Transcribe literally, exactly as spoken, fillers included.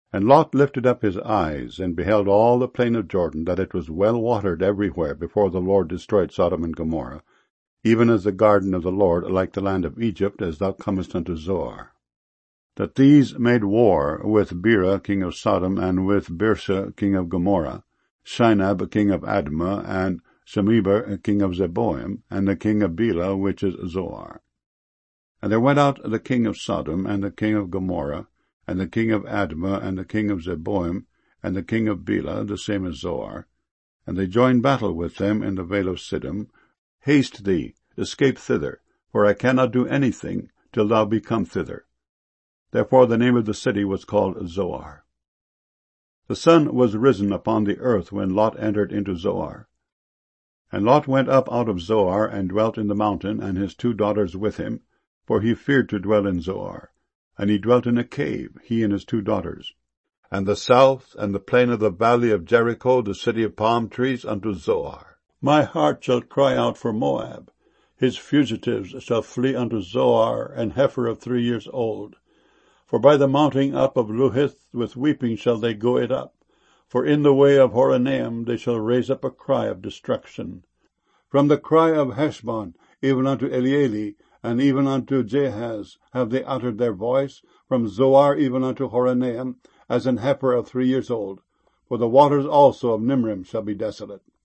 And Lot lifted up his eyes, and beheld all the plain of Jordan, that it was well watered everywhere, before the Lord destroyed Sodom and Gomorrah, even as the garden of the Lord, like the land of Egypt, as thou comest unto Zoar. That these made war with Bera king of Sodom, and with Birsha king of Gomorrah, Shinab king of Admah, and Shemeber king of Zeboim, and the king of Bela, which is Zoar. And there went out the king of Sodom, and the king of Gomorrah, and the king of Admah, and the king of Zeboim, and the king of Bela, the same as Zoar, and they joined battle with them in the vale of Siddim. Haste thee, escape thither, for I cannot do anything till thou be come thither. Therefore the name of the city was called Zoar. The sun was risen upon the earth when Lot entered into Zoar. And Lot went up out of Zoar, and dwelt in the mountain, and his two daughters with him, for he feared to dwell in Zoar. And he dwelt in a cave, he and his two daughters. And the south, and the plain of the valley of Jericho, the city of palm trees, unto Zoar. My heart shall cry out for Moab. His fugitives shall flee unto Zoar, an heifer of three years old. For by the mounting up of Luhith with weeping shall they go it up. For in the way of Horonaim they shall raise up a cry of destruction. From the cry of Heshbon, even unto Elealeh, and even unto Jahaz have they uttered their voice, from Zoar even unto Horonaim, as an heifer of three years old. For the waters also of Nimrim shall be desolate.